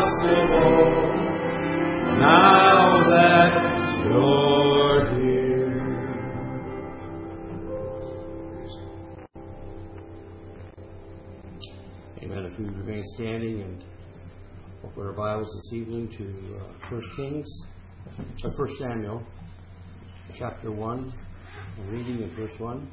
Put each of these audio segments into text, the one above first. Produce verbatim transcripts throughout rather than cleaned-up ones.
possible now that you're here. Amen. If we remain standing and open our Bibles this evening to uh, First Kings, or First Samuel, chapter one, and reading at verse one.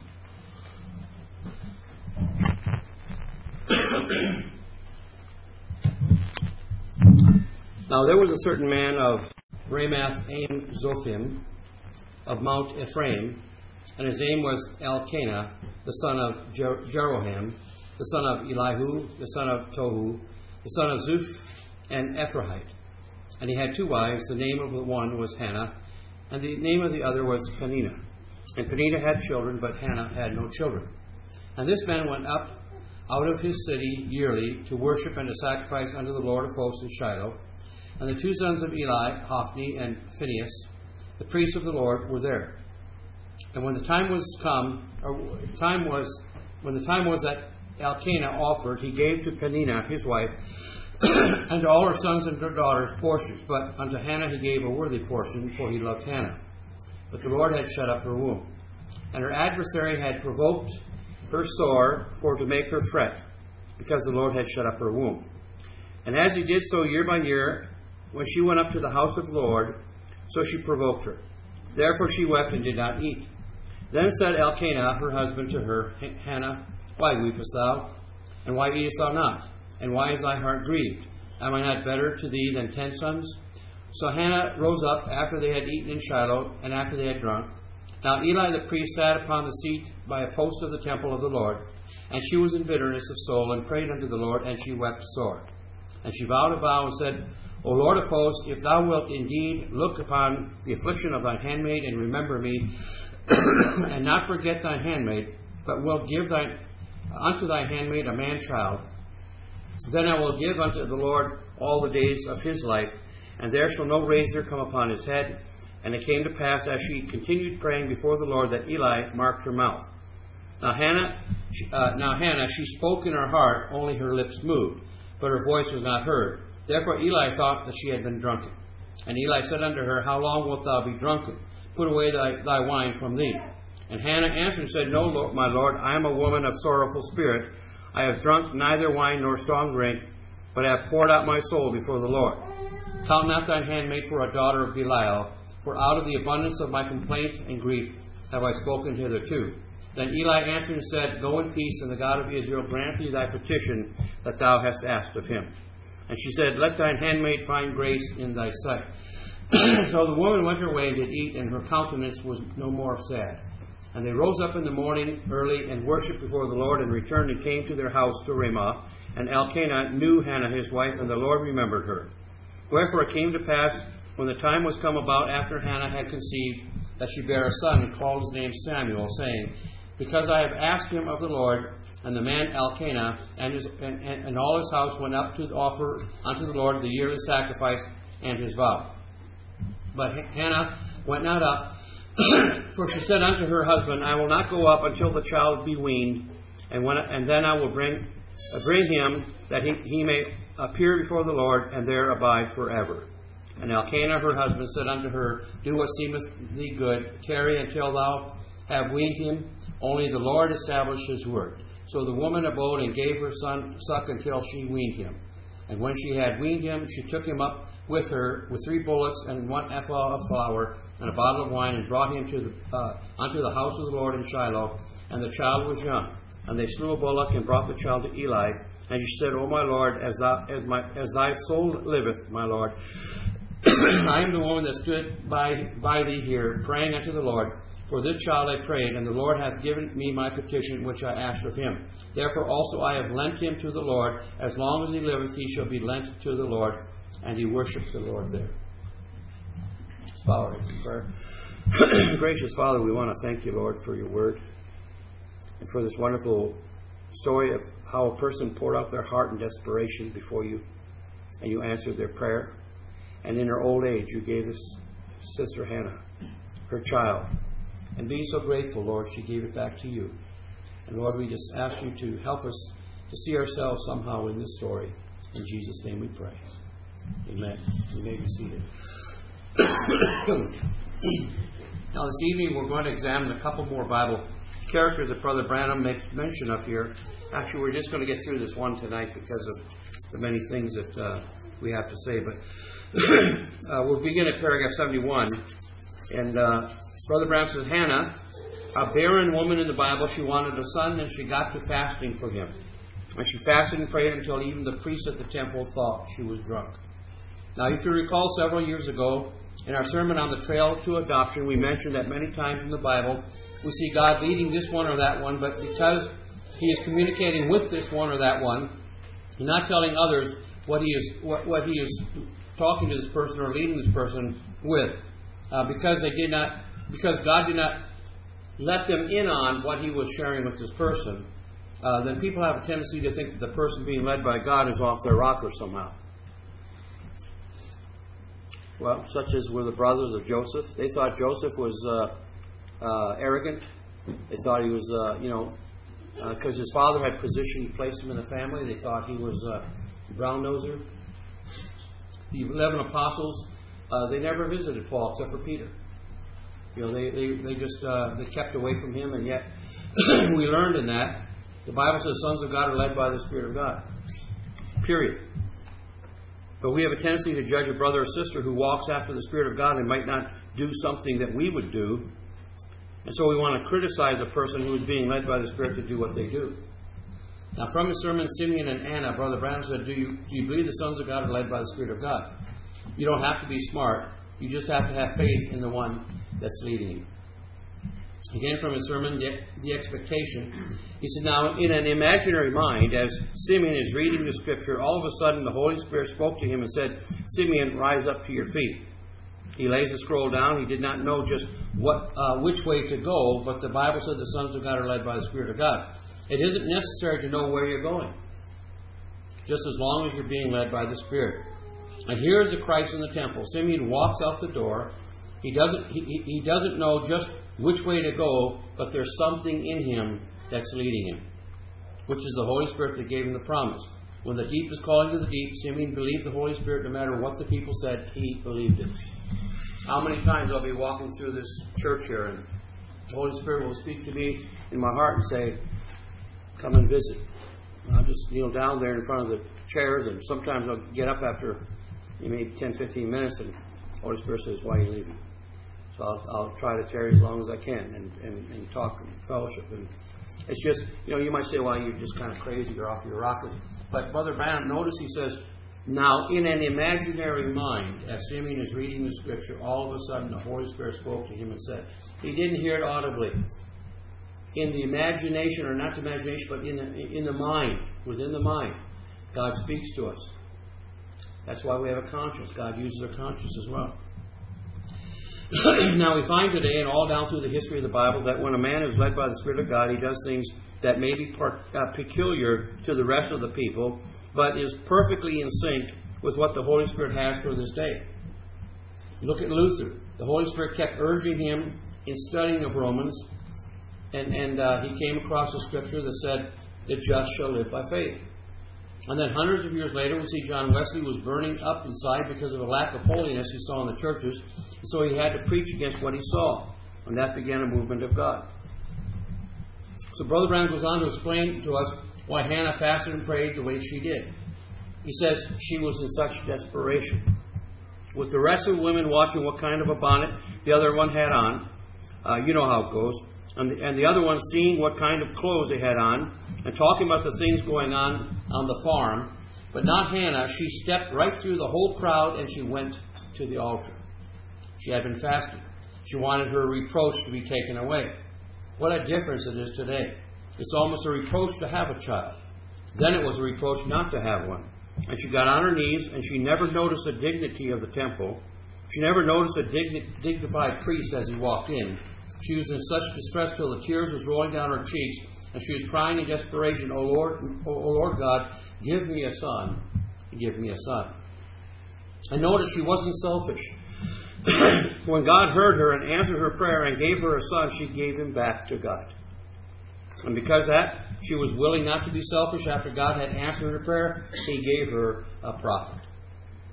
Now there was a certain man of Ramath-aim Zophim of Mount Ephraim, and his name was Elkanah, the son of Jer- Jeroham, the son of Elihu, the son of Tohu, the son of Zuph, and Ephraite. And he had two wives. The name of the one was Hannah, and the name of the other was Peninnah. And Peninnah had children, but Hannah had no children. And this man went up out of his city yearly to worship and to sacrifice unto the Lord of hosts in Shiloh. And the two sons of Eli, Hophni and Phinehas, the priests of the Lord, were there. And when the time was come, or time was when the time was that Elkanah offered, he gave to Peninnah his wife, and to all her sons and her daughters portions. But unto Hannah he gave a worthy portion, for he loved Hannah. But the Lord had shut up her womb. And her adversary had provoked her sore for to make her fret, because the Lord had shut up her womb. And as he did so year by year, when she went up to the house of the Lord, so she provoked her. Therefore she wept and did not eat. Then said Elkanah her husband to her, Hannah, why weepest thou? And why eatest thou not? And why is thy heart grieved? Am I not better to thee than ten sons? So Hannah rose up after they had eaten in Shiloh, and after they had drunk. Now Eli the priest sat upon the seat by a post of the temple of the Lord, and she was in bitterness of soul, and prayed unto the Lord, and she wept sore. And she vowed a vow, and said, O Lord of hosts, if thou wilt indeed look upon the affliction of thine handmaid, and remember me, and not forget thine handmaid, but wilt give thine, unto thy handmaid a man-child, then I will give unto the Lord all the days of his life, and there shall no razor come upon his head. And it came to pass, as she continued praying before the Lord, that Eli marked her mouth. Now Hannah, uh, now Hannah, she spoke in her heart, only her lips moved, but her voice was not heard. Therefore Eli thought that she had been drunken. And Eli said unto her, How long wilt thou be drunken? Put away thy, thy wine from thee. And Hannah answered and said, No, Lord, my Lord, I am a woman of sorrowful spirit. I have drunk neither wine nor strong drink, but have poured out my soul before the Lord. Count not thine handmaid for a daughter of Belial, for out of the abundance of my complaint and grief have I spoken hitherto. Then Eli answered and said, Go in peace, and the God of Israel grant thee thy petition that thou hast asked of him. And she said, Let thine handmaid find grace in thy sight. So the woman went her way and did eat, and her countenance was no more sad. And they rose up in the morning early and worshipped before the Lord, and returned and came to their house to Ramah. And Elkanah knew Hannah his wife, and the Lord remembered her. Wherefore it came to pass, when the time was come about after Hannah had conceived, that she bare a son, and called his name Samuel, saying, Because I have asked him of the Lord. And the man Elkanah and, his, and, and, and all his house went up to offer unto the Lord the yearly sacrifice and his vow. But Hannah went not up, for she said unto her husband, I will not go up until the child be weaned, and when and then I will bring uh, bring him, that he, he may appear before the Lord, and there abide forever. And Elkanah her husband said unto her, Do what seemeth thee good, tarry until thou have weaned him, only the Lord establish his word. So the woman abode and gave her son suck until she weaned him. And when she had weaned him, she took him up with her with three bullocks and one ephah of flour and a bottle of wine, and brought him to the, uh, unto the house of the Lord in Shiloh. And the child was young. And they slew a bullock and brought the child to Eli. And she said, O my Lord, as, thou, as, my, as thy soul liveth, my Lord, I am the woman that stood by, by thee here, praying unto the Lord. For this child I prayed, and the Lord hath given me my petition which I asked of him. Therefore also I have lent him to the Lord. As long as he liveth, he shall be lent to the Lord. And he worshipped the Lord there. Let's bow our heads in prayer. Gracious Father, we want to thank you, Lord, for your word, and for this wonderful story of how a person poured out their heart in desperation before you, and you answered their prayer. And in her old age, you gave this sister Hannah her child. And being so grateful, Lord, she gave it back to you. And Lord, we just ask you to help us to see ourselves somehow in this story. In Jesus' name we pray. Amen. You may be seated. Now this evening we're going to examine a couple more Bible characters that Brother Branham makes mention of here. Actually, we're just going to get through this one tonight because of the many things that uh, we have to say. But uh, we'll begin at paragraph seventy-one. And uh, Brother Branham says, Hannah, a barren woman in the Bible, she wanted a son, and she got to fasting for him. And she fasted and prayed until even the priest at the temple thought she was drunk. Now, if you recall, several years ago, in our sermon on the trail to adoption, we mentioned that many times in the Bible, we see God leading this one or that one, but because He is communicating with this one or that one, and not telling others what He is what, what He is talking to this person or leading this person with, uh, because they did not, because God did not let them in on what He was sharing with this person, uh, then people have a tendency to think that the person being led by God is off their rocker somehow. Well, such as were the brothers of Joseph. They thought Joseph was uh, uh, arrogant. They thought he was, uh, you know, because uh, his father had position, he placed him in the family. They thought he was uh, a brown-noser. The eleven apostles, uh, they never visited Paul except for Peter. You know, they they, they just uh, they kept away from him, and yet we learned in that the Bible says sons of God are led by the Spirit of God. Period. But we have a tendency to judge a brother or sister who walks after the Spirit of God and might not do something that we would do. And so we want to criticize a person who is being led by the Spirit to do what they do. Now, from his sermon, Simeon and Anna, Brother Branham said, do you, do you believe the sons of God are led by the Spirit of God? You don't have to be smart. You just have to have faith in the one that's leading you. Again, from his sermon, the, the expectation. He said, now, in an imaginary mind, as Simeon is reading the Scripture, all of a sudden the Holy Spirit spoke to him and said, Simeon, rise up to your feet. He lays the scroll down. He did not know just what, uh, which way to go, but the Bible said the sons of God are led by the Spirit of God. It isn't necessary to know where you're going, just as long as you're being led by the Spirit. And here is the Christ in the temple. Simeon walks out the door. He doesn't, he, he doesn't know just which way to go, but there's something in him that's leading him, which is the Holy Spirit that gave him the promise. When the deep is calling to the deep, Simeon believed the Holy Spirit no matter what the people said, he believed it. How many times I'll be walking through this church here and the Holy Spirit will speak to me in my heart and say, come and visit. And I'll just kneel down there in front of the chairs, and sometimes I'll get up after maybe ten, fifteen minutes and the Holy Spirit says, why are you leaving? So I'll, I'll try to tarry as long as I can and, and, and talk and fellowship. And it's just, you know, you might say, well, you're just kind of crazy, you're off your rocker. But Brother Branham, notice he says, now in an imaginary mind, as Simeon is reading the Scripture, all of a sudden the Holy Spirit spoke to him and said, he didn't hear it audibly. In the imagination, or not the imagination, but in the, in the mind, within the mind, God speaks to us. That's why we have a conscience. God uses our conscience as well. Now we find today, and all down through the history of the Bible, that when a man is led by the Spirit of God, he does things that may be part, uh, peculiar to the rest of the people, but is perfectly in sync with what the Holy Spirit has for this day. Look at Luther. The Holy Spirit kept urging him in studying of Romans, and, and uh, he came across a scripture that said, the just shall live by faith. And then hundreds of years later, we see John Wesley was burning up inside because of a lack of holiness he saw in the churches. So he had to preach against what he saw. And that began a movement of God. So Brother Branham goes on to explain to us why Hannah fasted and prayed the way she did. He says she was in such desperation. With the rest of the women watching what kind of a bonnet the other one had on, uh, you know how it goes, and the, and the other one seeing what kind of clothes they had on, and talking about the things going on on the farm. But not Hannah. She stepped right through the whole crowd and she went to the altar. She had been fasting. She wanted her reproach to be taken away. What a difference it is today. It's almost a reproach to have a child. Then it was a reproach not to have one. And she got on her knees, and she never noticed the dignity of the temple. She never noticed a digni- dignified priest as he walked in. She was in such distress till the tears was rolling down her cheeks, and she was crying in desperation, "O Lord, O Lord God, give me a son. Give me a son." And notice she wasn't selfish. When God heard her and answered her prayer and gave her a son, she gave him back to God. And because of that, she was willing not to be selfish. After God had answered her prayer, He gave her a prophet.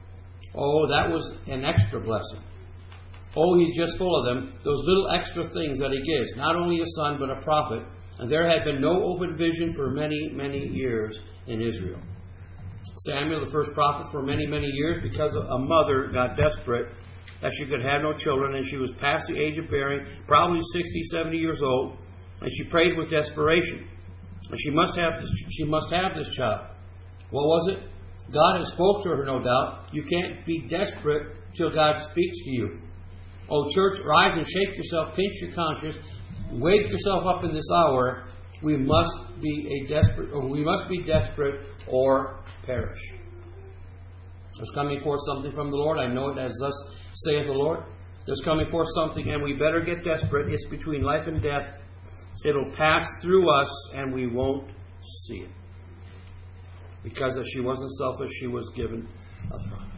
Oh, that was an extra blessing. Oh, he's just full of them. Those little extra things that he gives. Not only a son, but a prophet. And there had been no open vision for many, many years in Israel. Samuel, the first prophet, for many, many years, because a mother got desperate that she could have no children, and she was past the age of bearing, probably sixty, seventy years old, and she prayed with desperation. And she must have this, she must have this child. What was it? God had spoke to her, no doubt. You can't be desperate till God speaks to you. Oh, church, rise and shake yourself, pinch your conscience, wake yourself up in this hour. We must be a desperate, or we must be desperate or perish. There's coming forth something from the Lord. I know it as thus saith the Lord. There's coming forth something, and we better get desperate. It's between life and death. It'll pass through us, and we won't see it. Because if she wasn't selfish, she was given a prophet.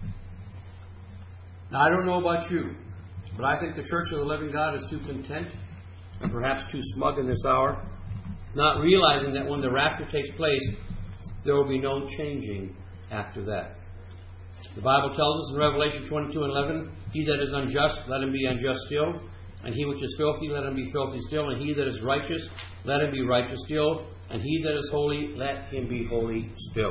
Now, I don't know about you, but I think the Church of the Living God is too content and perhaps too smug in this hour, not realizing that when the rapture takes place, there will be no changing after that. The Bible tells us in Revelation twenty-two and eleven, he that is unjust, let him be unjust still, and he which is filthy, let him be filthy still, and he that is righteous, let him be righteous still, and he that is holy, let him be holy still.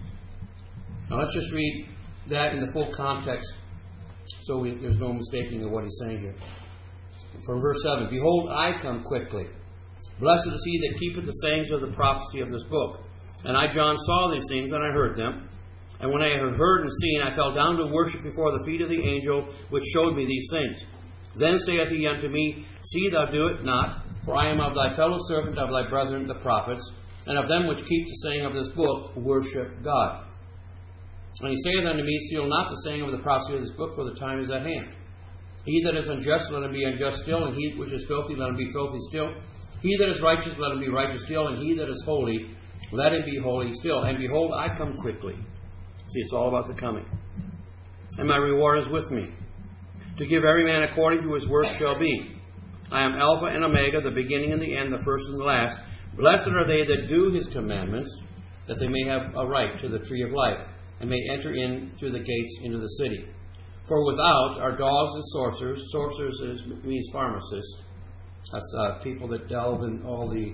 Now let's just read that in the full context, so we, there's no mistaking of what he's saying here. From verse seven, behold, I come quickly. Blessed is he that keepeth the sayings of the prophecy of this book. And I, John, saw these things, and I heard them. And when I had heard and seen, I fell down to worship before the feet of the angel which showed me these things. Then saith he unto me, see thou do it not, for I am of thy fellow servant of thy brethren the prophets, and of them which keep the saying of this book, worship God. And he saith unto me, seal not the saying of the prophecy of this book, for the time is at hand. He that is unjust, let him be unjust still, and he which is filthy, let him be filthy still. He that is righteous, let him be righteous still, and he that is holy, let him be holy still. And behold, I come quickly. See, it's all about the coming. And my reward is with me, to give every man according to his work shall be. I am Alpha and Omega, the beginning and the end, the first and the last. Blessed are they that do his commandments, that they may have a right to the tree of life, and may enter in through the gates into the city. For without are dogs and sorcerers. Sorcerers is, means pharmacists. That's uh, people that delve in all the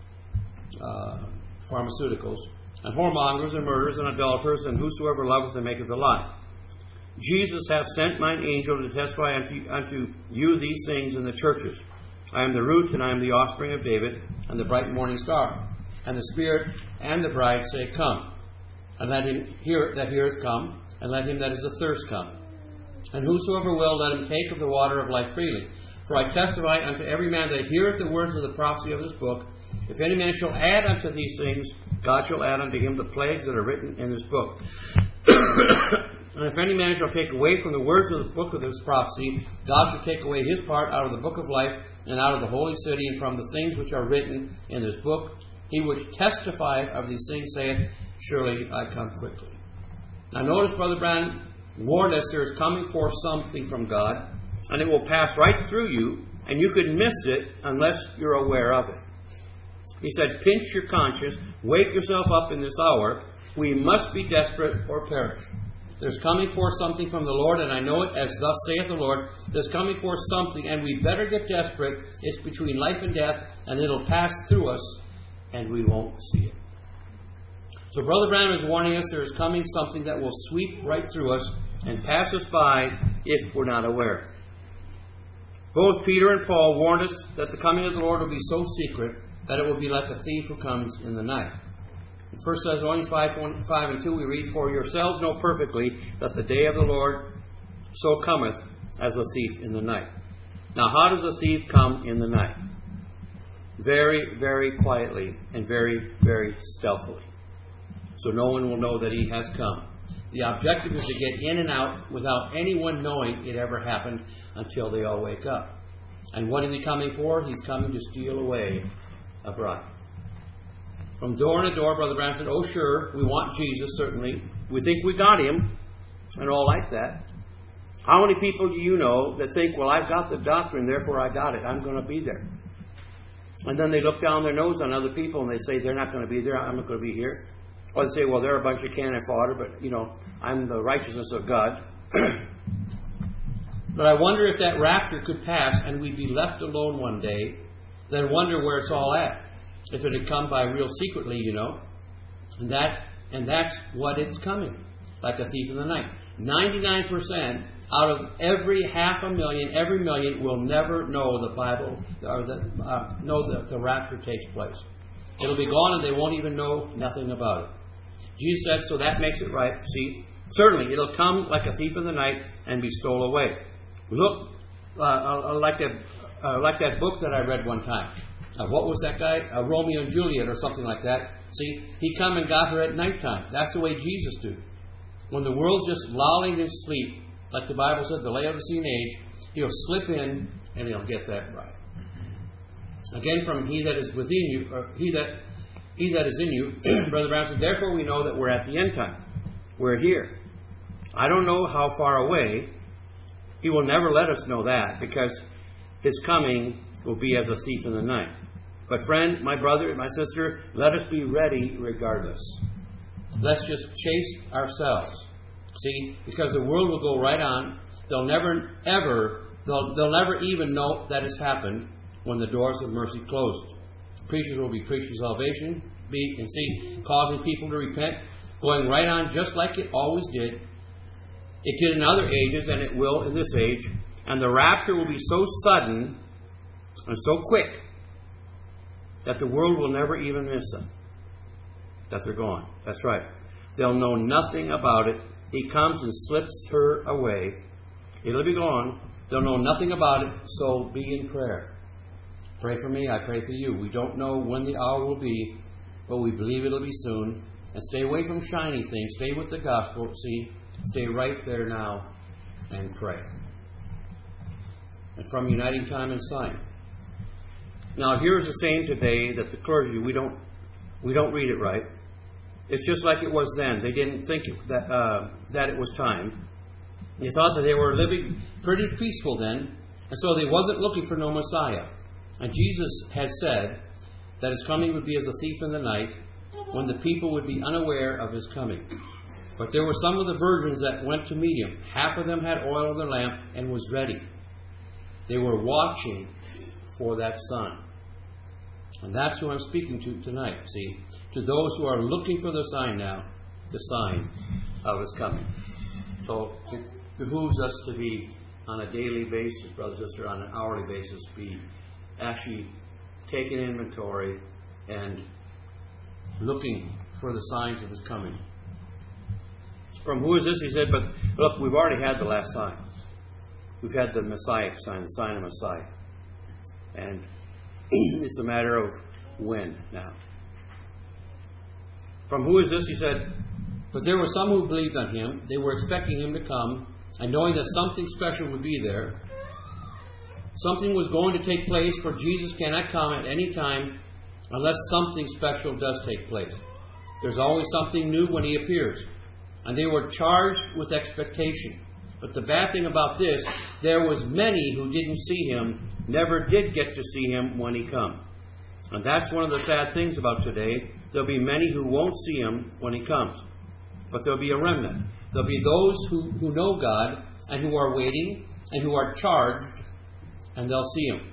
uh, pharmaceuticals. And whoremongers and murderers and adulterers, and whosoever loveth and maketh a lie. Jesus hath sent mine angel to testify unto, unto you these things in the churches. I am the root, and I am the offspring of David, and the bright morning star. And the Spirit and the bride say, come. And let him hear that heareth come, and let him that is athirst come. And whosoever will, let him take of the water of life freely. For I testify unto every man that heareth the words of the prophecy of this book, if any man shall add unto these things, God shall add unto him the plagues that are written in this book. And if any man shall take away from the words of the book of this prophecy, God shall take away his part out of the book of life, and out of the holy city, and from the things which are written in this book. He which testifieth of these things saith, surely I come quickly. Now notice, Brother Branham warned us there is coming forth something from God, and it will pass right through you, and you could miss it unless you're aware of it. He said, pinch your conscience, wake yourself up in this hour. We must be desperate or perish. There's coming forth something from the Lord, and I know it as thus saith the Lord. There's coming forth something, and we better get desperate. It's between life and death, and it'll pass through us, and we won't see it. So Brother Branham is warning us there is coming something that will sweep right through us and pass us by if we're not aware. Both Peter and Paul warned us that the coming of the Lord will be so secret that it will be like a thief who comes in the night. In First Thessalonians five, five and two we read, for yourselves know perfectly that the day of the Lord so cometh as a thief in the night. Now how does a thief come in the night? Very, very quietly and very, very stealthily. So no one will know that he has come. The objective is to get in and out without anyone knowing it ever happened until they all wake up. And what is he coming for? He's coming to steal away a bride. From door to door, Brother Branham said, oh sure, we want Jesus, certainly. We think we got him, and all like that. How many people do you know that think, well, I've got the doctrine, therefore I got it. I'm going to be there. And then they look down their nose on other people and they say, they're not going to be there. I'm not going to be here. Or they say, well, they're a bunch of cannon fodder, but, you know, I'm the righteousness of God. But I wonder if that rapture could pass and we'd be left alone one day, then wonder where it's all at. If it had come by real secretly, you know. And that and that's what it's coming, like a thief in the night. ninety-nine percent out of every half a million, every million will never know the Bible, or the, uh, know that the rapture takes place. It'll be gone and they won't even know nothing about it. Jesus said, so that makes it right. See, certainly it'll come like a thief in the night and be stole away. Look, uh, uh, like that, uh, like that book that I read one time. Uh, what was that guy? Uh, Romeo and Juliet or something like that. See, he come and got her at nighttime. That's the way Jesus did. When the world's just lolling in sleep, like the Bible said, the Laodicean age, he'll slip in and he'll get that right. Again, from he that is within you, or he that he that is in you, Brother Brown said, therefore we know that we're at the end time. We're here. I don't know how far away. He will never let us know that, because his coming will be as a thief in the night. But friend, my brother, my sister, let us be ready regardless. Let's just chase ourselves. See, because the world will go right on. They'll never, ever, they'll, they'll never even know that it's happened when the doors of mercy closed. Preachers will be preaching salvation, be and see, causing people to repent, going right on just like it always did. It did in other ages, and it will in this age. And the rapture will be so sudden and so quick that the world will never even miss them. That they're gone. That's right. They'll know nothing about it. He comes and slips her away. It'll be gone. They'll know nothing about it, so be in prayer. Pray for me, I pray for you. We don't know when the hour will be, but we believe it'll be soon. And stay away from shiny things. Stay with the gospel. See, stay right there now and pray. And from Uniting Time and Sign. Now, here's the saying today that the clergy, we don't we don't read it right. It's just like it was then. They didn't think it, that uh, that it was time. They thought that they were living pretty peaceful then, and so they wasn't looking for no Messiah. And Jesus had said that his coming would be as a thief in the night, when the people would be unaware of his coming. But there were some of the virgins that went to meet him. Half of them had oil in their lamp and was ready. They were watching for that sign. And that's who I'm speaking to tonight, see? To those who are looking for the sign now, the sign of his coming. So it behooves us to be on a daily basis, brother, sister, on an hourly basis, be actually taking inventory and looking for the signs of his coming. From who is this? He said, but look, we've already had the last sign. We've had the Messiah sign, the sign of Messiah. And it's a matter of when now. From who is this? He said, but there were some who believed on him. They were expecting him to come, and knowing that something special would be there. Something was going to take place, for Jesus cannot come at any time unless something special does take place. There's always something new when he appears. And they were charged with expectation. But the bad thing about this, there was many who didn't see him, never did get to see him when he come. And that's one of the sad things about today. There'll be many who won't see him when he comes. But there'll be a remnant. There'll be those who, who know God and who are waiting and who are charged, and they'll see him.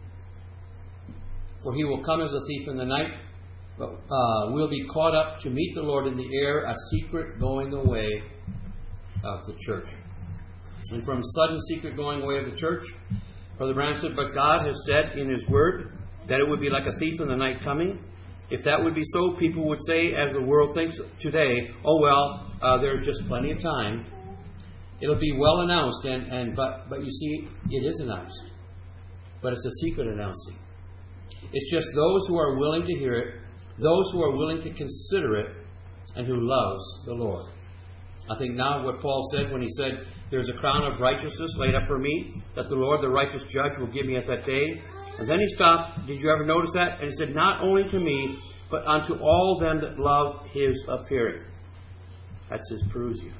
For he will come as a thief in the night, but uh, we'll be caught up to meet the Lord in the air, a secret going away of the church. And from sudden secret going away of the church, Brother Branham said, but God has said in his word that it would be like a thief in the night coming. If that would be so, people would say, as the world thinks today, oh well, uh, there's just plenty of time. It'll be well announced, and, and but but you see, it is announced. But it's a secret announcing. It's just those who are willing to hear it, those who are willing to consider it, and who loves the Lord. I think now what Paul said when he said, there's a crown of righteousness laid up for me, that the Lord, the righteous judge, will give me at that day. And then he stopped. Did you ever notice that? And he said, not only to me, but unto all them that love his appearing. That's his parousia.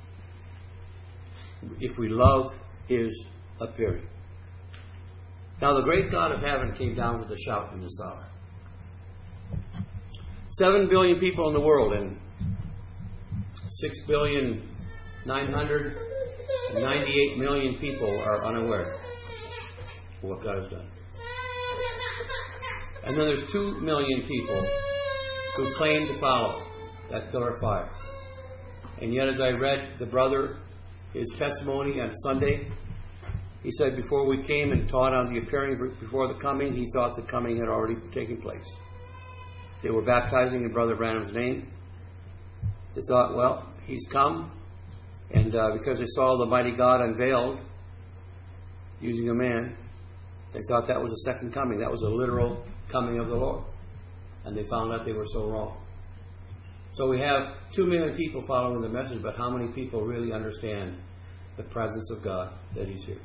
If we love his appearing. Now the great God of heaven came down with a shout in this hour. Seven billion people in the world, and six billion nine hundred ninety-eight million people are unaware of what God has done. And then there's two million people who claim to follow that pillar of fire. And yet, as I read the brother, his testimony on Sunday, he said before we came and taught on the appearing before the coming, he thought the coming had already taken place. They were baptizing in Brother Branham's name. They thought, well, he's come. And uh, because they saw the mighty God unveiled using a man, they thought that was a second coming. That was a literal coming of the Lord. And they found out they were so wrong. So we have two million people following the message, but how many people really understand the presence of God, that He's here?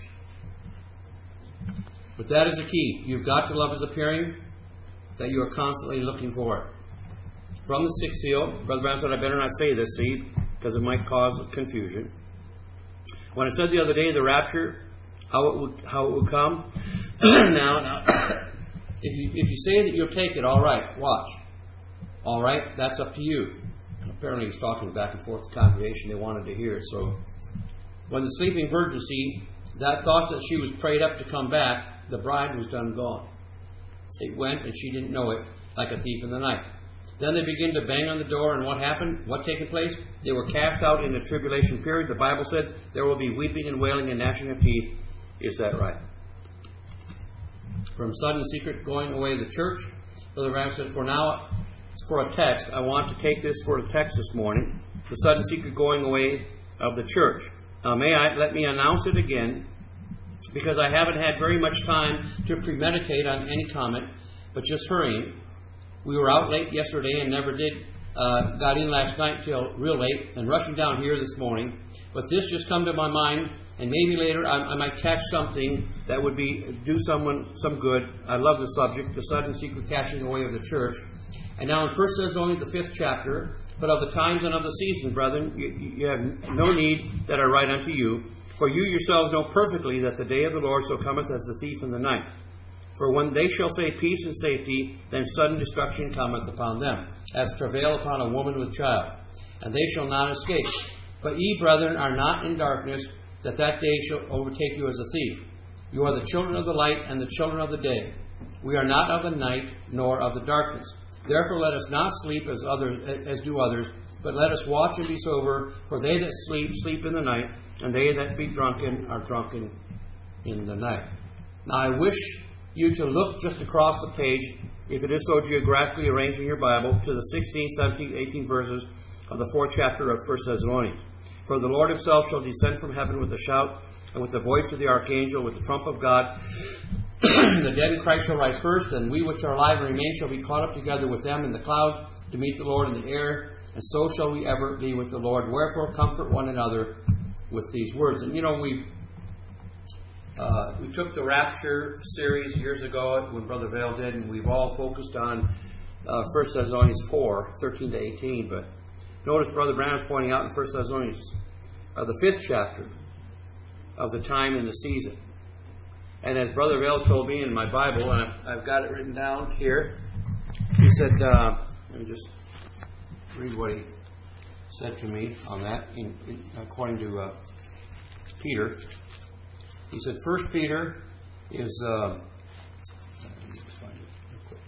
But that is the key. You've got to love His appearing, that you are constantly looking for it. From the sixth seal, Brother Branham said, I better not say this, see, because it might cause confusion. When I said the other day, the rapture, how it would, how it would come, now, now if you, if you say that you'll take it, all right, watch. All right, that's up to you. Apparently he's talking back and forth to the congregation. They wanted to hear it. So when the sleeping virgin, see, that thought that she was prayed up to come back, the bride was done gone. It went and she didn't know it, like a thief in the night. Then they begin to bang on the door, and what happened? What taken place? They were cast out in the tribulation period. The Bible said there will be weeping and wailing and gnashing of teeth. Is that right? From sudden secret going away of the church, Brother Branham said, for now, for a text, I want to take this for a text this morning, the sudden secret going away of the church. Now, may I, let me announce it again, because I haven't had very much time to premeditate on any comment, but just hurrying. We were out late yesterday and never did, uh, got in last night till real late, and rushing down here this morning. But this just come to my mind, and maybe later I, I might catch something that would be do someone some good. I love the subject, the sudden secret catching away of the church. And now in First Thessalonians, the fifth chapter, but of the times and of the season, brethren, you, you have no need that I write unto you, for you yourselves know perfectly that the day of the Lord so cometh as the thief in the night. For when they shall say peace and safety, then sudden destruction cometh upon them, as travail upon a woman with child, and they shall not escape. But ye, brethren, are not in darkness, that that day shall overtake you as a thief. You are the children of the light and the children of the day. We are not of the night, nor of the darkness. Therefore let us not sleep as others as do others, but let us watch and be sober. For they that sleep, sleep in the night, and they that be drunken are drunken in the night. Now I wish you to look just across the page, if it is so geographically arranged in your Bible, to the sixteen, seventeen, eighteen verses of the fourth chapter of First Thessalonians. For the Lord Himself shall descend from heaven with a shout, and with the voice of the archangel, with the trump of God. The dead in Christ shall rise first, and we which are alive and remain shall be caught up together with them in the clouds to meet the Lord in the air, and so shall we ever be with the Lord. Wherefore comfort one another with these words. And you know, we uh, we took the Rapture series years ago when Brother Vail did, and we've all focused on uh, First Thessalonians four, thirteen to eighteen. But notice Brother Branham is pointing out in First Thessalonians, uh, the fifth chapter of the time and the season. And as Brother Vail told me in my Bible, and I've, I've got it written down here, he said, uh, let me just read what he said to me on that, in, in, according to uh, Peter. He said, First Peter is... Uh, let me just find it real quick.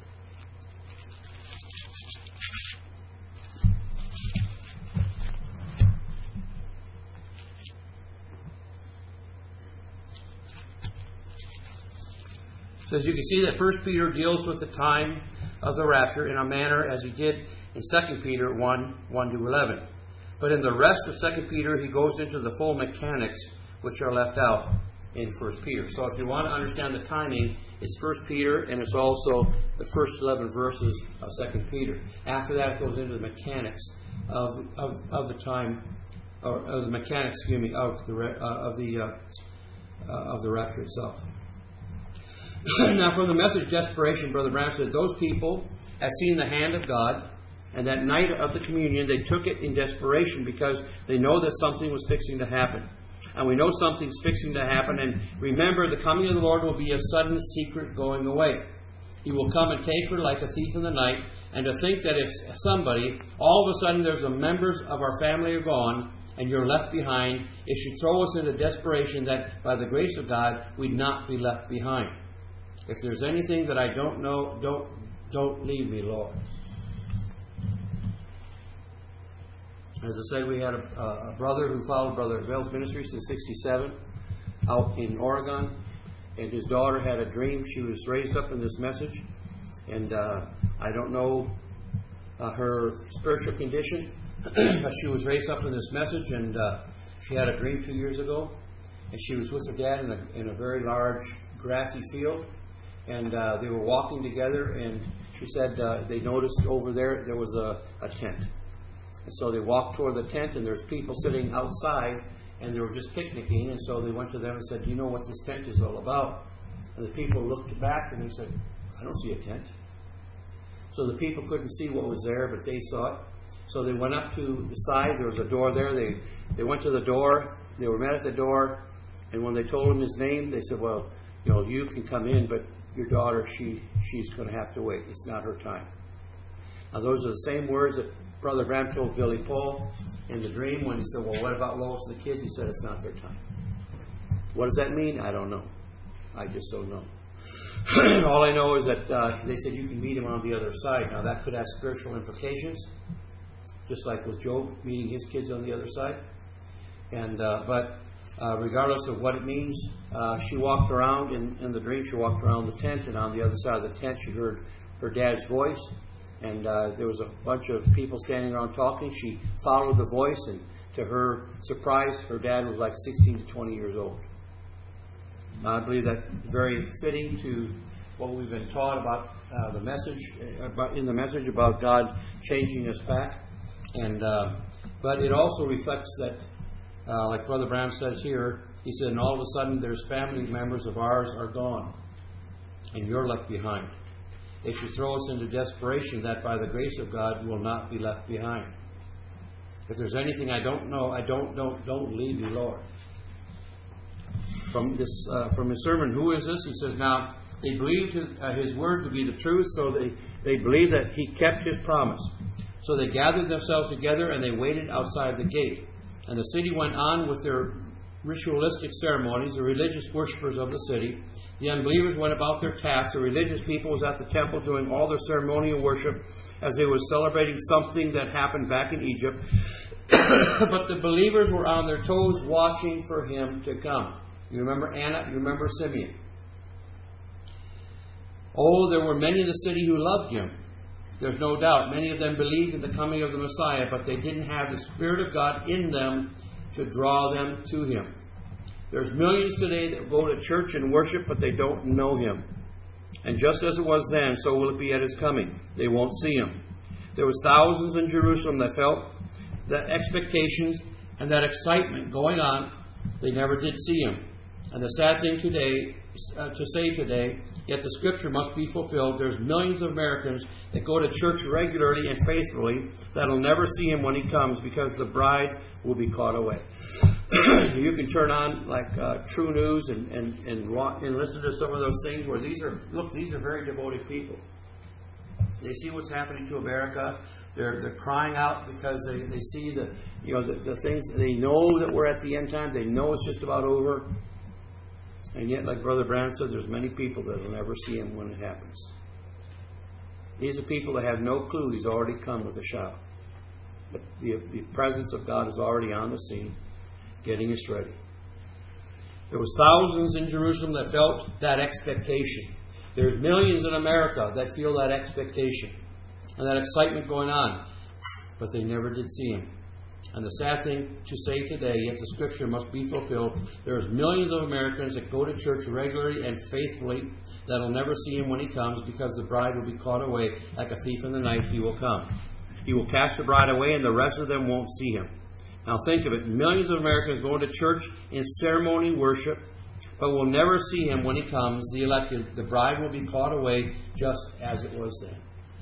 So as you can see that First Peter deals with the time of the rapture in a manner as he did in Second Peter one, one to eleven. But in the rest of Second Peter, he goes into the full mechanics which are left out in First Peter. So if you want to understand the timing, it's First Peter, and it's also the first eleven verses of Second Peter. After that, it goes into the mechanics of of, of the time, or of the mechanics, excuse me, of the uh, of the uh, uh, of the rapture itself. Now, from the message Desperation, Brother Branham said, those people have seen the hand of God, and that night of the communion, they took it in desperation because they know that something was fixing to happen. And we know something's fixing to happen, and remember, the coming of the Lord will be a sudden secret going away. He will come and take her like a thief in the night, And to think that if somebody, all of a sudden there's a members of our family are gone, and you're left behind, it should throw us into desperation that by the grace of God, we'd not be left behind. If there's anything that I don't know, don't, don't leave me, Lord. As I said, we had a, a brother who followed Brother Bell's ministry since sixty-seven out in Oregon. And his daughter had a dream. She was raised up in this message. And uh, I don't know uh, her spiritual condition. She was raised up in this message, and uh, she had a dream two years ago, and she was with her dad in a, in a very large grassy field, and uh, they were walking together, and she said uh, they noticed over there there was a, a tent. And so they walked toward the tent, and there's people sitting outside, and they were just picnicking, and so they went to them and said, do you know what this tent is all about? And the people looked back, and they said, I don't see a tent. So the people couldn't see what was there, but they saw it. So they went up to the side. There was a door there. They they went to the door. They were met at the door. And when they told him his name, they said, well, you know, you can come in, but your daughter, she she's going to have to wait. It's not her time. Now, those are the same words that Brother Graham told Billy Paul in the dream when he said, well, what about Lois and the kids? He said, it's not their time. What does that mean? I don't know. I just don't know. All I know is that uh, they said you can meet him on the other side. Now, that could have spiritual implications, just like with Job meeting his kids on the other side. And uh, But uh, regardless of what it means, uh, she walked around in, in the dream. She walked around the tent, and on the other side of the tent, she heard her dad's voice. And uh, there was a bunch of people standing around talking. She followed the voice, and to her surprise, her dad was like sixteen to twenty years old. I believe that's very fitting to what we've been taught about uh, the message, about in the message about God changing us back. And uh, but it also reflects that, uh, like Brother Branham says here, he said, and all of a sudden there's family members of ours are gone, and you're left behind. It should throw us into desperation that by the grace of God we'll not be left behind. If there's anything I don't know, I don't don't don't leave me, Lord. From this, uh, from his sermon, who is this? He says, now they believed his, uh, his word to be the truth, so they they believed that he kept his promise. So they gathered themselves together and they waited outside the gate. And the city went on with their ritualistic ceremonies, the religious worshippers of the city. The unbelievers went about their tasks. The religious people was at the temple doing all their ceremonial worship as they were celebrating something that happened back in Egypt. But the believers were on their toes watching for him to come. You remember Anna? You remember Simeon? Oh, there were many in the city who loved him. There's no doubt. Many of them believed in the coming of the Messiah, but they didn't have the Spirit of God in them to draw them to him. There's millions today that go to church and worship, but they don't know him. And just as it was then, so will it be at his coming. They won't see him. There was thousands in Jerusalem that felt that expectations and that excitement going on. They never did see him. And the sad thing today, uh, to say today, yet the scripture must be fulfilled. There's millions of Americans that go to church regularly and faithfully that'll never see him when he comes because the bride will be caught away. You can turn on like uh, True News and and, and and listen to some of those things where these are, look, these are very devoted people. They see what's happening to America. They're they're crying out because they, they see the you know the, the things. They know that we're at the end time. They know it's just about over. And yet, like Brother Branham said, there's many people that will never see him when it happens. These are people that have no clue he's already come with a shout. But the, the presence of God is already on the scene, getting us ready. There was thousands in Jerusalem that felt that expectation. There's millions in America that feel that expectation and that excitement going on. But they never did see him. And the sad thing to say today, yet the scripture must be fulfilled, there's millions of Americans that go to church regularly and faithfully that will never see him when he comes because the bride will be caught away like a thief in the night. He will come. He will cast the bride away and the rest of them won't see him. Now think of it. Millions of Americans going to church in ceremony worship but will never see him when he comes. The elected, the bride will be caught away just as it was then.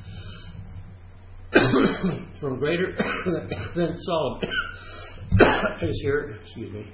From greater than Solomon is here. Excuse me.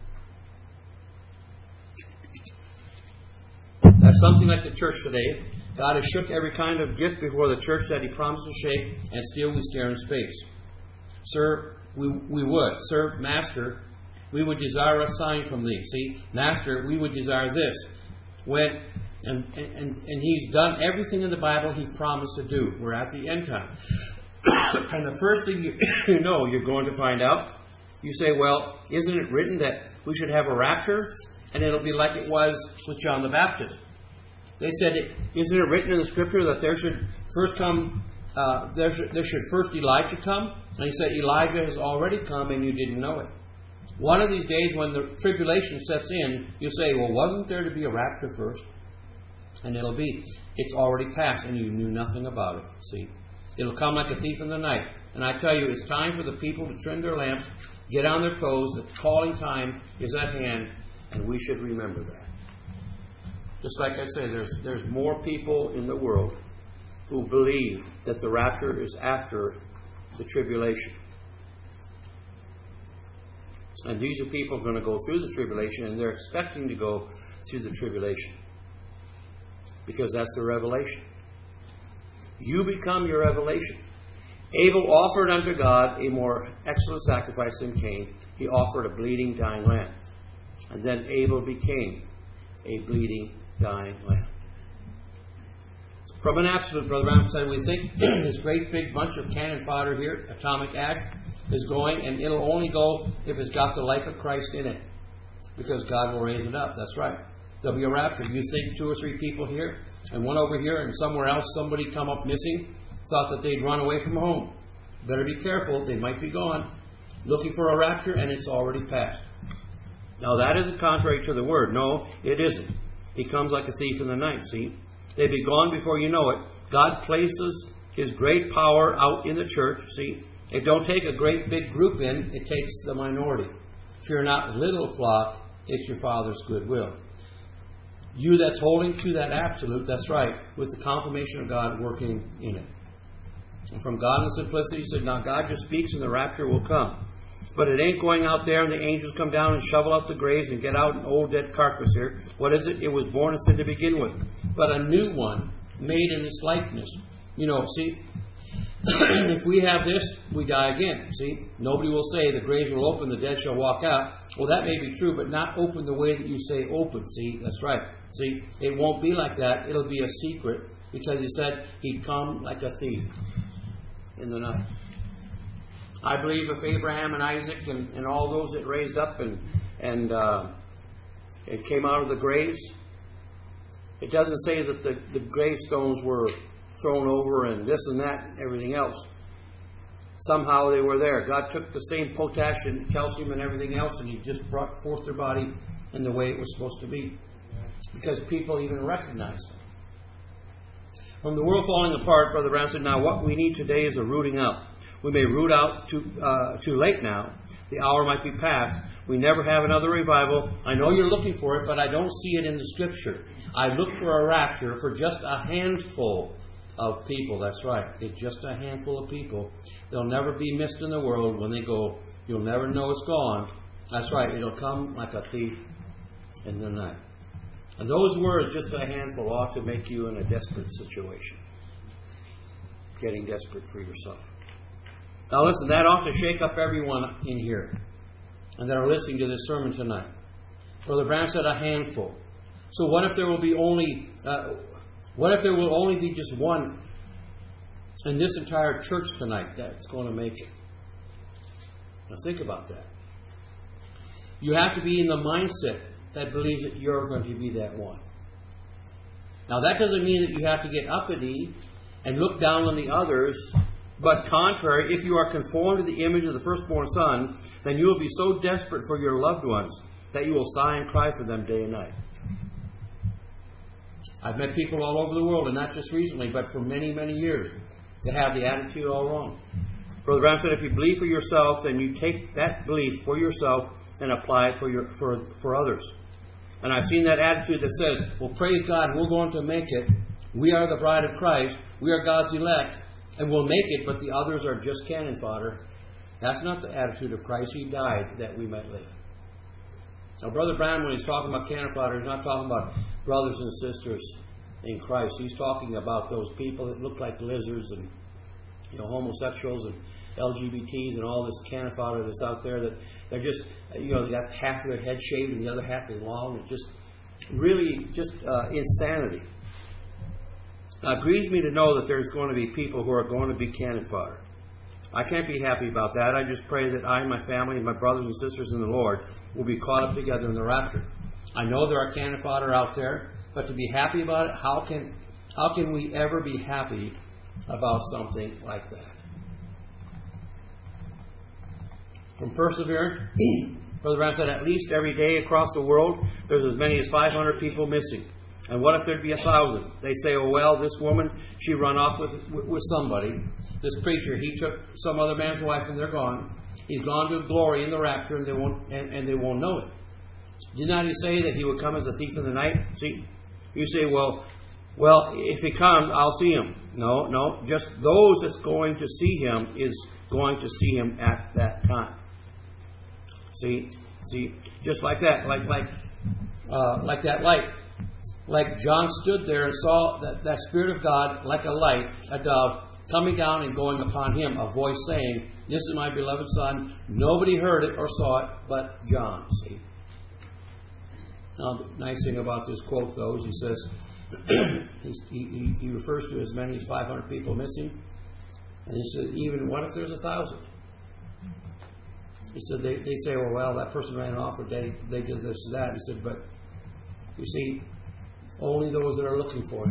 That's something like the church today. God has shook every kind of gift before the church that He promised to shake, and still we stare in space. Sir, we, we would. Sir, Master, we would desire a sign from Thee. See, Master, we would desire this. When and, and, and He's done everything in the Bible He promised to do. We're at the end time. And the first thing you, you know you're going to find out, you say, well, isn't it written that we should have a rapture? And it'll be like it was with John the Baptist. They said, isn't it written in the Scripture that there should first come, uh, there, should, there should first Elijah come? And he said, Elijah has already come and you didn't know it. One of these days when the tribulation sets in, you'll say, well, wasn't there to be a rapture first? And it'll be, it's already passed and you knew nothing about it. See, it'll come like a thief in the night. And I tell you, it's time for the people to trim their lamps, get on their toes. The calling time is at hand, and we should remember that. Just like I say, there's there's more people in the world who believe that the rapture is after the tribulation. And these are people going to go through the tribulation, and they're expecting to go through the tribulation. Because that's the revelation. You become your revelation. Abel offered unto God a more excellent sacrifice than Cain. He offered a bleeding, dying lamb. And then Abel became a bleeding, dying lamb. From an absolute, Brother Branham said, we think this great big bunch of cannon fodder here, atomic act, is going, and it'll only go if it's got the life of Christ in it. Because God will raise it up. That's right. There'll be a rapture. You think two or three people here, and one over here, and somewhere else somebody come up missing, thought that they'd run away from home. Better be careful. They might be gone, looking for a rapture, and it's already passed. Now that isn't contrary to the Word. No, it isn't. He comes like a thief in the night, see? They'd be gone before you know it. God places His great power out in the church, see? It don't take a great big group in, it takes the minority. Fear not, little flock, it's your Father's goodwill. You that's holding to that absolute, that's right, with the confirmation of God working in it. And from God in simplicity, He said, now God just speaks and the rapture will come. But it ain't going out there and the angels come down and shovel out the graves and get out an old dead carcass here. What is it? It was born of sin to begin with. But a new one made in its likeness. You know, see, if we have this, we die again. See, nobody will say the graves will open, the dead shall walk out. Well, that may be true, but not open the way that you say open. See, that's right. See, it won't be like that. It'll be a secret because He said He'd come like a thief in the night. I believe if Abraham and Isaac and, and all those that raised up and and uh, it came out of the graves, it doesn't say that the, the gravestones were thrown over and this and that and everything else. Somehow they were there. God took the same potash and calcium and everything else and He just brought forth their body in the way it was supposed to be. Because people even recognized them. From the world falling apart, Brother Branham said, now what we need today is a rooting out. We may root out too, uh, too late now. The hour might be past. We never have another revival. I know you're looking for it, but I don't see it in the Scripture. I look for a rapture for just a handful of people. That's right. It's just a handful of people. They'll never be missed in the world. When they go, you'll never know it's gone. That's right. It'll come like a thief in the night. And those words, just a handful, ought to make you in a desperate situation. Getting desperate for yourself. Now listen, that ought to shake up everyone in here and that are listening to this sermon tonight. Brother Branham said a handful. So what if there will be only, uh, what if there will only be just one in this entire church tonight that's going to make it? Now think about that. You have to be in the mindset that believes that you're going to be that one. Now that doesn't mean that you have to get uppity and look down on the others. But contrary, if you are conformed to the image of the firstborn Son, then you will be so desperate for your loved ones that you will sigh and cry for them day and night. I've met people all over the world, and not just recently, but for many, many years, that have the attitude all wrong. Brother Branham said, if you believe for yourself, then you take that belief for yourself and apply it for your for, for others. And I've seen that attitude that says, well, praise God, we're going to make it. We are the bride of Christ. We are God's elect. And we'll make it, but the others are just cannon fodder. That's not the attitude of Christ. He died that we might live. Now, Brother Branham, when he's talking about cannon fodder, he's not talking about brothers and sisters in Christ. He's talking about those people that look like lizards and, you know, homosexuals and L G B Ts and all this canna fodder that's out there, that they're just, you know, they got half of their head shaved and the other half is long. It's just really just uh, insanity. Now, it grieves me to know that there's going to be people who are going to be cannon fodder. I can't be happy about that. I just pray that I and my family and my brothers and sisters in the Lord will be caught up together in the rapture. I know there are cannon fodder out there, but to be happy about it, how can how can we ever be happy about something like that? From Perseverance, Brother Brown said, at least every day across the world, there's as many as five hundred people missing. And what if there'd be a thousand? They say, oh, well, this woman, she run off with, with, with somebody. This preacher, he took some other man's wife and they're gone. He's gone to glory in the rapture and they won't, and, and they won't know it. Did not he say that he would come as a thief in the night? See, you say, well, well, if he comes, I'll see him. No, no, just those that's going to see him is going to see him at that time. See, see, just like that, like like uh, like that light. Like John stood there and saw that, that Spirit of God, like a light, a dove, coming down and going upon him, a voice saying, this is my beloved Son. Nobody heard it or saw it but John. See? Now, the nice thing about this quote, though, is he says, he, he refers to as many as five hundred people missing. And he said, even what if there's a thousand? He said, they, they say, well, well, that person ran off or they, they did this or that. He said, but you see, only those that are looking for it.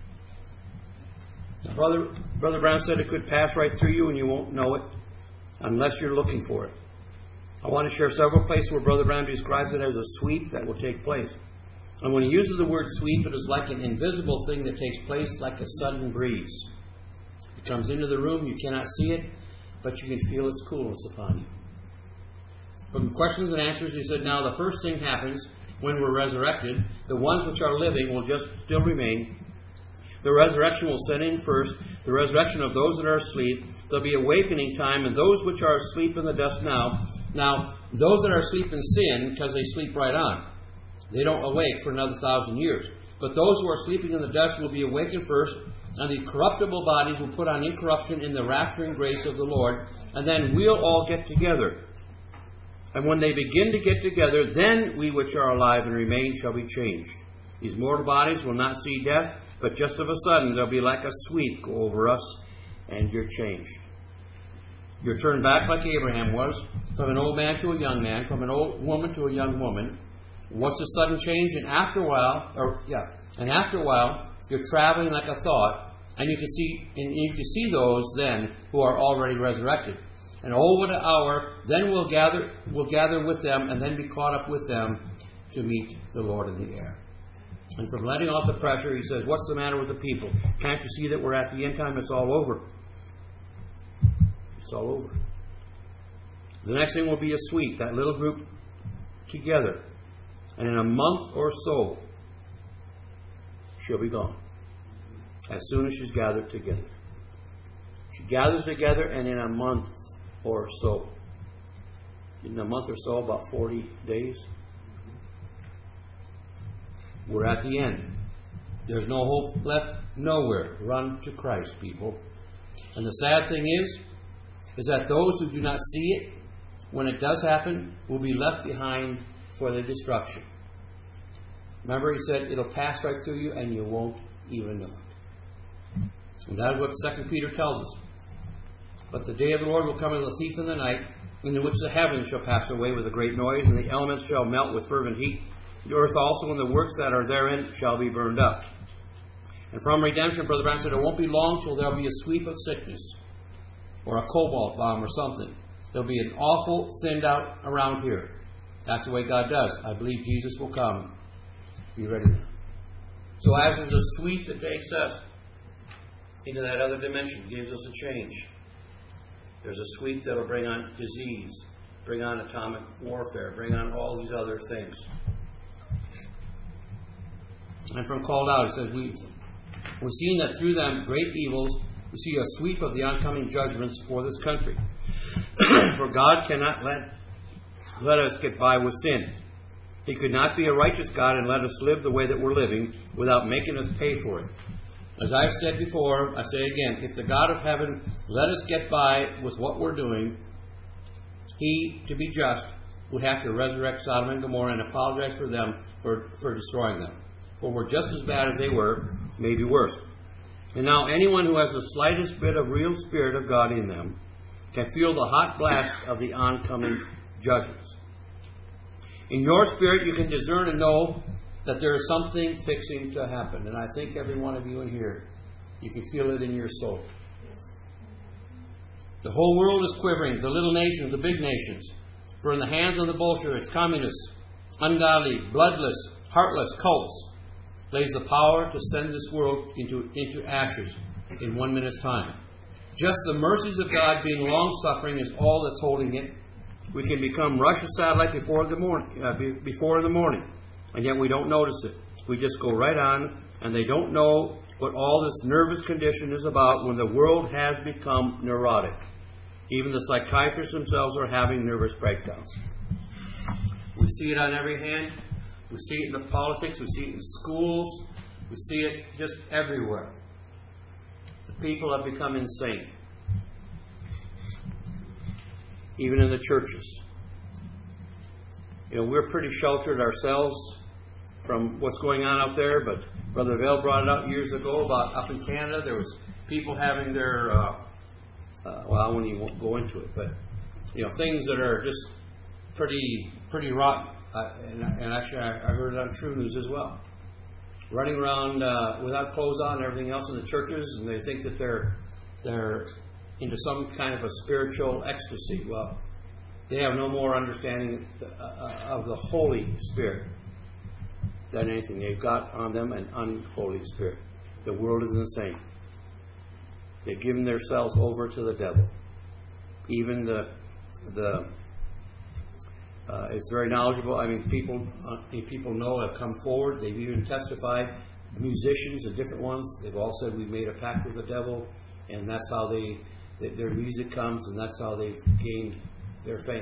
Now, Brother, Brother Brown said it could pass right through you and you won't know it unless you're looking for it. I want to share several places where Brother Brown describes it as a sweep that will take place. And when he uses the word sweep, it is like an invisible thing that takes place like a sudden breeze. It comes into the room, you cannot see it, but you can feel its coolness upon you. From questions and answers, he said, now the first thing happens when we're resurrected. The ones which are living will just still remain. The resurrection will set in first. The resurrection of those that are asleep. There'll be awakening time, and those which are asleep in the dust now. Now, those that are asleep in sin, because they sleep right on, they don't awake for another thousand years. But those who are sleeping in the dust will be awakened first, and the corruptible bodies will put on incorruption in the rapturing grace of the Lord, and then we'll all get together. And when they begin to get together, then we which are alive and remain shall be changed. These mortal bodies will not see death, but just of a sudden they'll be like a sweep go over us, and you're changed. You're turned back like Abraham was, from an old man to a young man, from an old woman to a young woman. What's a sudden change? And after a while, or yeah, and after a while, you're traveling like a thought, and you can see, and you can see those then who are already resurrected. And oh, what an hour! Then we'll gather, we'll gather with them, and then be caught up with them to meet the Lord in the air. And from letting off the pressure, he says, "What's the matter with the people? Can't you see that we're at the end time? It's all over. It's all over." The next thing will be a sweep, that little group together, and in a month or so, she'll be gone. As soon as she's gathered together, she gathers together, and in a month or so. In a month or so, about forty days. We're at the end. There's no hope left nowhere. Run to Christ, people. And the sad thing is, is that those who do not see it, when it does happen, will be left behind for their destruction. Remember, he said, it'll pass right through you and you won't even know it. And that is what Second Peter tells us. But the day of the Lord will come as a thief in the night, in which the heavens shall pass away with a great noise, and the elements shall melt with fervent heat. The earth also and the works that are therein shall be burned up. And from redemption, Brother Brown said, it won't be long till there'll be a sweep of sickness, or a cobalt bomb or something. There'll be an awful thinned out around here. That's the way God does. I believe Jesus will come. Be ready now. So as there's a sweep that takes us into that other dimension, gives us a change. There's a sweep that will bring on disease, bring on atomic warfare, bring on all these other things. And from Called Out, it says, we, we're seeing that through them great evils, we see a sweep of the oncoming judgments for this country. For God cannot let, let us get by with sin. He could not be a righteous God and let us live the way that we're living without making us pay for it. As I've said before, I say again, if the God of heaven let us get by with what we're doing, He, to be just, would have to resurrect Sodom and Gomorrah and apologize for them for, for destroying them. For we're just as bad as they were, maybe worse. And now anyone who has the slightest bit of real Spirit of God in them can feel the hot blast of the oncoming judgments. In your spirit, you can discern and know that there is something fixing to happen. And I think every one of you in here, you can feel it in your soul. The whole world is quivering, the little nations, the big nations. For in the hands of the Bolsheviks, communists, ungodly, bloodless, heartless cults, lays the power to send this world into, into ashes in one minute's time. Just the mercies of God being long-suffering is all that's holding it. We can become Russia's satellite before the morning, uh, be, before in the morning, and yet we don't notice it. We just go right on, and they don't know what all this nervous condition is about when the world has become neurotic. Even the psychiatrists themselves are having nervous breakdowns. We see it on every hand. We see it in the politics. We see it in schools. We see it just everywhere. The people have become insane. Even in the churches. You know, we're pretty sheltered ourselves from what's going on out there, but Brother Vale brought it out years ago about up in Canada, there was people having their, uh, uh, well, I won't even go into it, but, you know, things that are just pretty, pretty rotten. Uh, and, and actually, I, I heard it on True News as well. Running around uh, without clothes on and everything else in the churches, and they think that they're they're into some kind of a spiritual ecstasy. Well, they have no more understanding of the Holy Spirit than anything. They've got on them an unholy spirit. The world is insane. They've given themselves over to the devil. Even the the uh, it's very knowledgeable. I mean, people uh, people know have come forward. They've even testified. Musicians and different ones. They've all said we made a pact with the devil, and that's how they. Their music comes, and that's how they've gained their fame.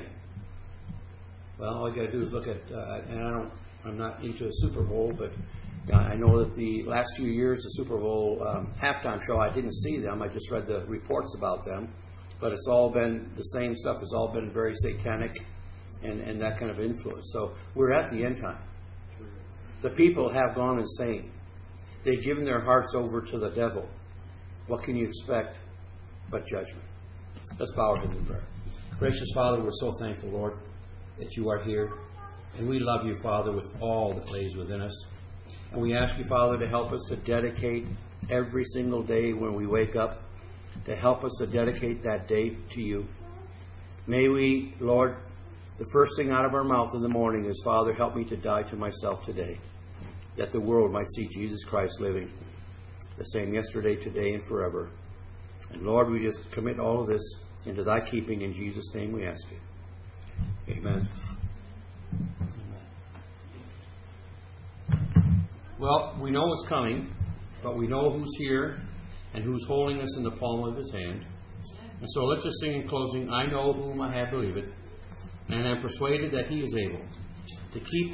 Well, all you got to do is look at, uh, and I don't, I'm not into a Super Bowl, but I know that the last few years, the Super Bowl um, halftime show, I didn't see them. I just read the reports about them, but it's all been the same stuff. It's all been very satanic and, and that kind of influence. So we're at the end time. The people have gone insane. They've given their hearts over to the devil. What can you expect but judgment? Let's bow our heads in prayer. Gracious Father, we're so thankful, Lord, that you are here. And we love you, Father, with all that lays within us. And we ask you, Father, to help us to dedicate every single day when we wake up, to help us to dedicate that day to you. May we, Lord, the first thing out of our mouth in the morning is, Father, help me to die to myself today, that the world might see Jesus Christ living, the same yesterday, today, and forever. And Lord, we just commit all of this into thy keeping. In Jesus' name we ask it. Amen. Well, we know what's coming, but we know who's here and who's holding us in the palm of his hand. And so let's just sing in closing, I know whom I have believed, and am persuaded that he is able to keep